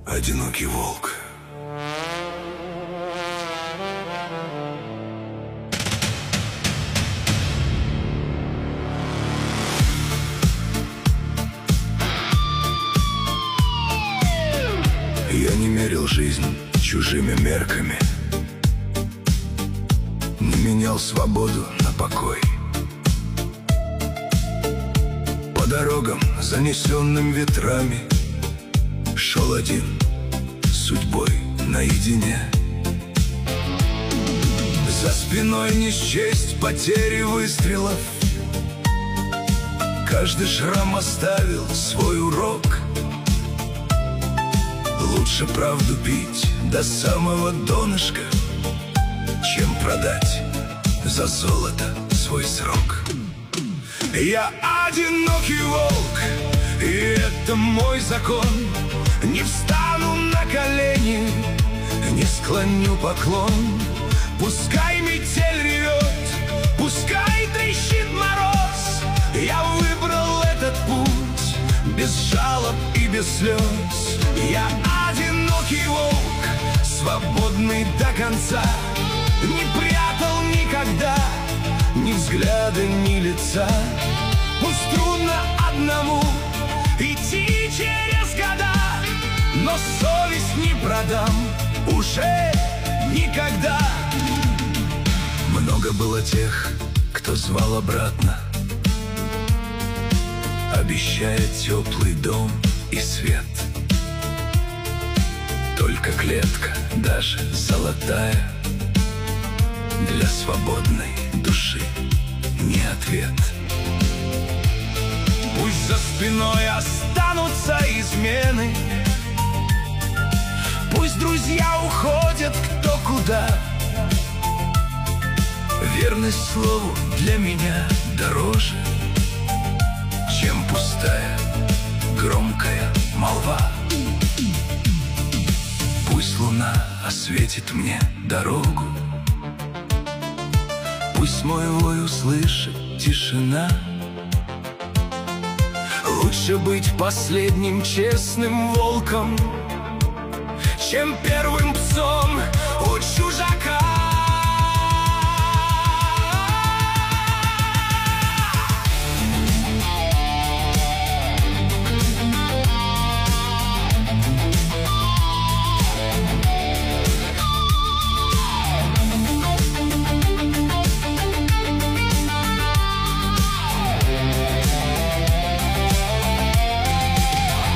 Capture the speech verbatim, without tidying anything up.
Одинокий волк. Я не мерил жизнь чужими мерками, не менял свободу на покой. По дорогам, занесенным ветрами, шел один, с судьбой наедине. За спиной не счесть потери выстрелов, каждый шрам оставил свой урок. Лучше правду пить до самого донышка, чем продать за золото свой срок. Я одинокий волк, и это мой закон. Не встану на колени, не склоню поклон. Пускай метель ревет, пускай трещит мороз, я выбрал этот путь без жалоб и без слез. Я одинокий волк, свободный до конца, не прятал никогда ни взгляда, ни лица. Пусть трудно одному идти через года, но совесть не продам уже никогда. Много было тех, кто звал обратно, обещая теплый дом и свет. Только клетка, даже золотая, для свободной души не ответ. Пусть за спиной останутся измены, пусть друзья уходят кто куда. Верность слову для меня дороже, чем пустая громкая молва. Пусть луна осветит мне дорогу, пусть мой вой услышит тишина. Лучше быть последним честным волком, чем первым псом у чужака.